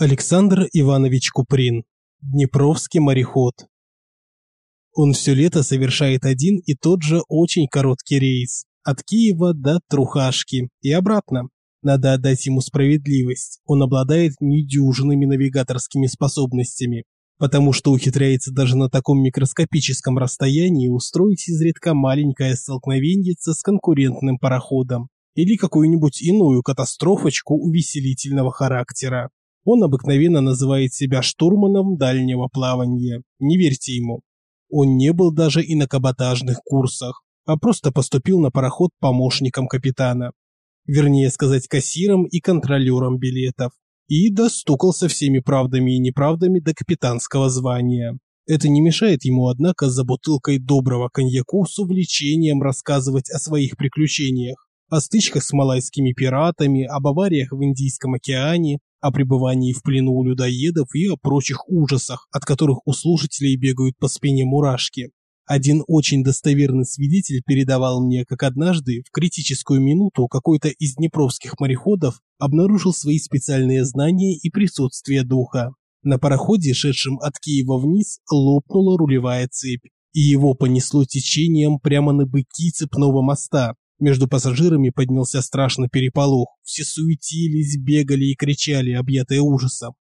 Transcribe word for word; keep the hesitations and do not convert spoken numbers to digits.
Александр Иванович Куприн. Днепровский мореход. Он все лето совершает один и тот же очень короткий рейс от Киева до Трухашки и обратно. Надо отдать ему справедливость. Он обладает недюжинными навигаторскими способностями, потому что ухитряется даже на таком микроскопическом расстоянии устроить изредка маленькое столкновение с конкурентным пароходом или какую-нибудь иную катастрофочку увеселительного характера. Он обыкновенно называет себя штурманом дальнего плавания. Не верьте ему. Он не был даже и на каботажных курсах, а просто поступил на пароход помощником капитана. Вернее сказать, кассиром и контролером билетов. И достукался всеми правдами и неправдами до капитанского звания. Это не мешает ему, однако, за бутылкой доброго коньяку с увлечением рассказывать о своих приключениях, о стычках с малайскими пиратами, об авариях в Индийском океане, о пребывании в плену у людоедов и о прочих ужасах, от которых у слушателей бегают по спине мурашки. Один очень достоверный свидетель передавал мне, как однажды, в критическую минуту, какой-то из днепровских мореходов обнаружил свои специальные знания и присутствие духа. На пароходе, шедшем от Киева вниз, лопнула рулевая цепь, и его понесло течением прямо на быки цепного моста. Между пассажирами поднялся страшный переполох. Все суетились, бегали и кричали, объятые ужасом.